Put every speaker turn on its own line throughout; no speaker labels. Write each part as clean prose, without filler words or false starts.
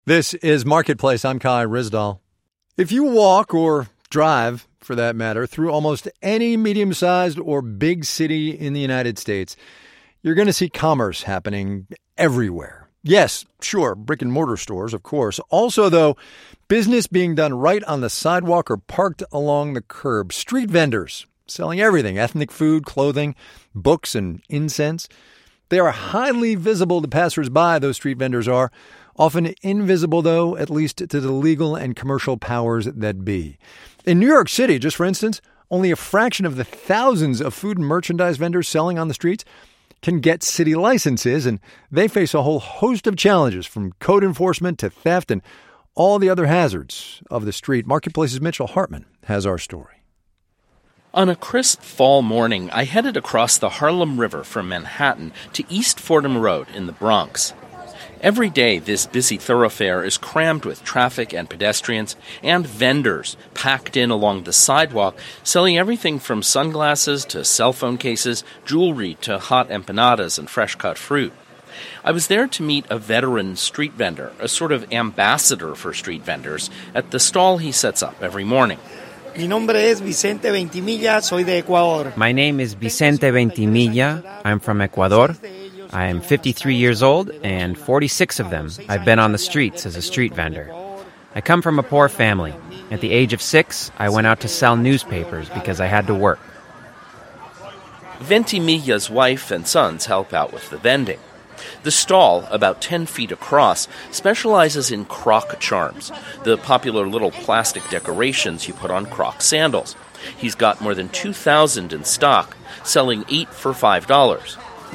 This is Marketplace. I'm Kai Ryssdal. If you walk or drive, for that matter, through almost any medium-sized or big city in the United States, you're going to see commerce happening everywhere. Yes, sure, brick-and-mortar stores, of course. Also, though, business being done right on the sidewalk or parked along the curb. Street vendors selling everything, ethnic food, clothing, books, and incense. They are highly visible to passersby, those street vendors are. Often invisible, though, at least to the legal and commercial powers that be. In New York City, just for instance, only a fraction of the thousands of food and merchandise vendors selling on the streets can get city licenses, and they face a whole host of challenges, from code enforcement to theft and all the other hazards of the street. Marketplace's Mitchell Hartman has our story.
On a crisp fall morning, I headed across the Harlem River from Manhattan to East Fordham Road in the Bronx. Every day, this busy thoroughfare is crammed with traffic and pedestrians and vendors packed in along the sidewalk, selling everything from sunglasses to cell phone cases, jewelry to hot empanadas and fresh-cut fruit. I was there to meet a veteran street vendor, a sort of ambassador for street vendors, at the stall he sets up every morning.
Mi nombre es Vicente Ventimilla, soy de Ecuador.
My name is Vicente Ventimilla. I'm from Ecuador. I am 53 years old, and 46 of them I've been on the streets as a street vendor. I come from a poor family. At the age of 6, I went out to sell newspapers because I had to work.
Ventimilla's wife and sons help out with the vending. The stall, about 10 feet across, specializes in croc charms, the popular little plastic decorations you put on croc sandals. He's got more than 2,000 in stock, selling 8 for $5.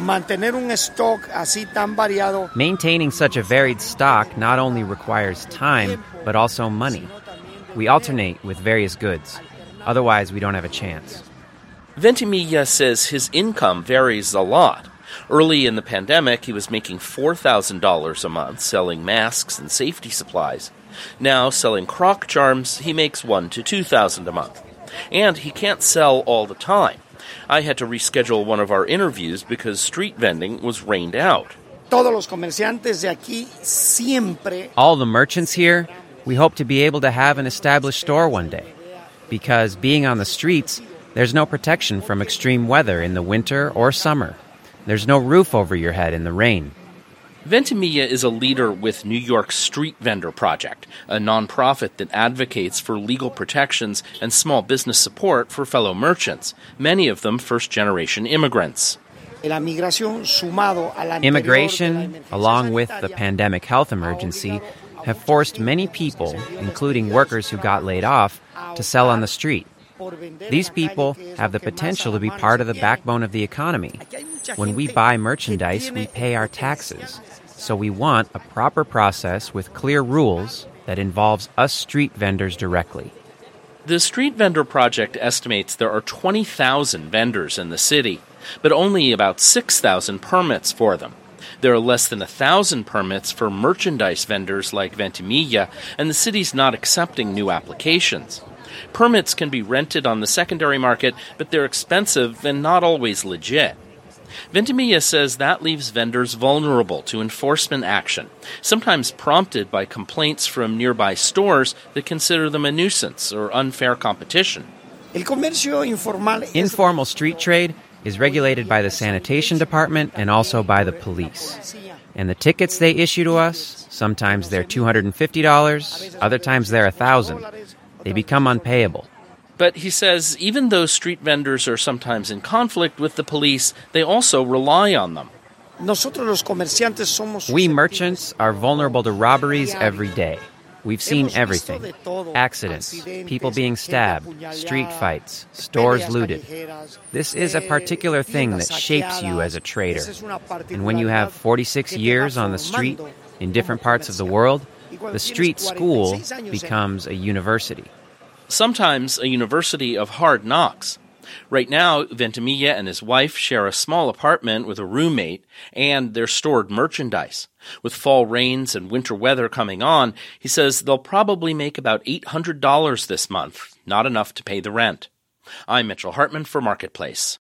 Maintaining such a varied stock not only requires time, but also money. We alternate with various goods. Otherwise, we don't have a chance.
Ventimilla says his income varies a lot. Early in the pandemic, he was making $4,000 a month selling masks and safety supplies. Now, selling croc charms, he makes $1,000 to $2,000 a month. And he can't sell all the time. I had to reschedule one of our interviews because street vending was rained out.
All the merchants here, we hope to be able to have an established store one day. Because being on the streets, there's no protection from extreme weather in the winter or summer. There's no roof over your head in the rain.
Ventimilla is a leader with New York's Street Vendor Project, a nonprofit that advocates for legal protections and small business support for fellow merchants, many of them first-generation immigrants.
Immigration, along with the pandemic health emergency, have forced many people, including workers who got laid off, to sell on the street. These people have the potential to be part of the backbone of the economy. When we buy merchandise, we pay our taxes. So we want a proper process with clear rules that involves us street vendors directly.
The Street Vendor Project estimates there are 20,000 vendors in the city, but only about 6,000 permits for them. There are less than 1,000 permits for merchandise vendors like Ventimilla, and the city's not accepting new applications. Permits can be rented on the secondary market, but they're expensive and not always legit. Ventimilla says that leaves vendors vulnerable to enforcement action, sometimes prompted by complaints from nearby stores that consider them a nuisance or unfair competition.
Informal street trade is regulated by the sanitation department and also by the police. And the tickets they issue to us, sometimes they're $250, other times they're $1,000. They become unpayable.
But he says even though street vendors are sometimes in conflict with the police, they also rely on them.
We merchants are vulnerable to robberies every day. We've seen everything. Accidents, people being stabbed, street fights, stores looted. This is a particular thing that shapes you as a trader. And when you have 46 years on the street in different parts of the world, the street school becomes a university.
Sometimes a university of hard knocks. Right now, Ventimilla and his wife share a small apartment with a roommate, and they're stored merchandise. With fall rains and winter weather coming on, he says they'll probably make about $800 this month, not enough to pay the rent. I'm Mitchell Hartman for Marketplace.